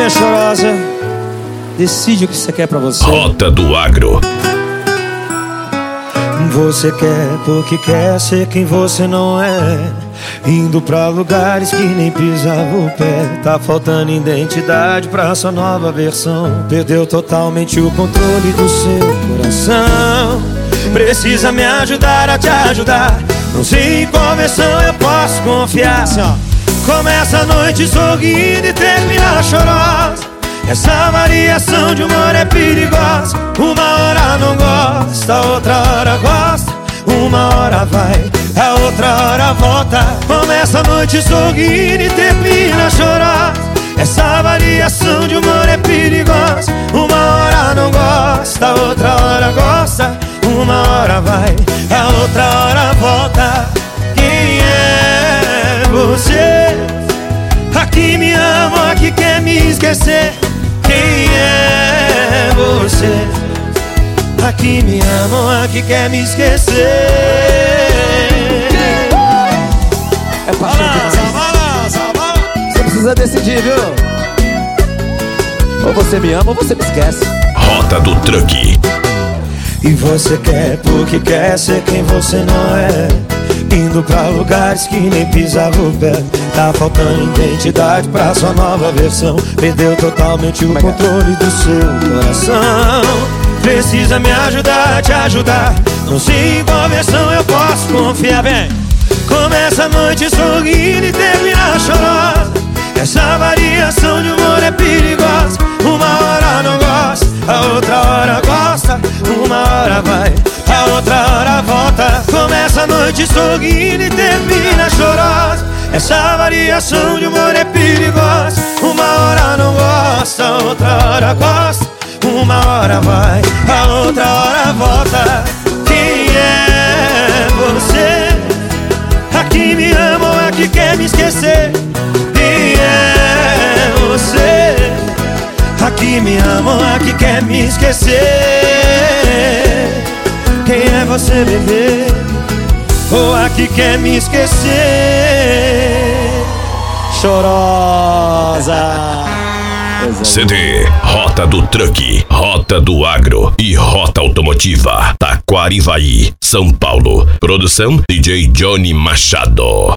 minha chorosa, decide o que você quer pra você. Rota do Agro. Você quer porque quer ser quem você não é, indo pra lugares que nem pisava o pé. Tá faltando identidade pra sua nova versão. Perdeu totalmente o controle do seu coração. Precisa me ajudar a te ajudar. Não sei em qual versão eu posso confiar. Assim, ó. Começa a noite sorrindo e termina chorosa. Essa variação de humor é perigosa. Uma hora não gosta, outra hora gosta. Uma hora vai, a outra hora volta. Começa a noite sorrindo e termina chorosa. Essa variação de humor é perigosa. Uma hora não gosta, outra hora gosta. Uma hora vai, a outra hora volta. Quem é você? Aqui me ama, aqui quer me esquecer. Quem é você? Aqui me ama, aqui quer me esquecer. É paixão demais. Você precisa decidir, viu? Ou você me ama ou você me esquece. Rota do Truck. E você quer porque quer ser quem você não é, indo pra lugares que nem pisava o pé. Tá faltando identidade pra sua nova versão. Perdeu totalmente o controle do seu coração. Precisa me ajudar a te ajudar. Não sei em qual versão eu posso confiar. Bem, começa a noite sorrindo e termina chorosa. Essa variação de humor é perigosa. Uma hora não gosta, a outra hora gosta. Uma hora vai, a outra hora volta. Começa a noite sorrindo e termina chorosa. Essa variação de humor é perigosa. Uma hora não gosta, a outra hora gosta. Uma hora vai, a outra hora volta. Quem é você? Aqui me ama ou aqui quer me esquecer? Quem é você? Aqui me ama ou aqui quer me esquecer? Quem é você, bebê? Ou aqui quer me esquecer? Chorosa. CD, Rota do Truck, Rota do Agro e Rota Automotiva, Taquarivaí, São Paulo. Produção DJ Johnny Machado.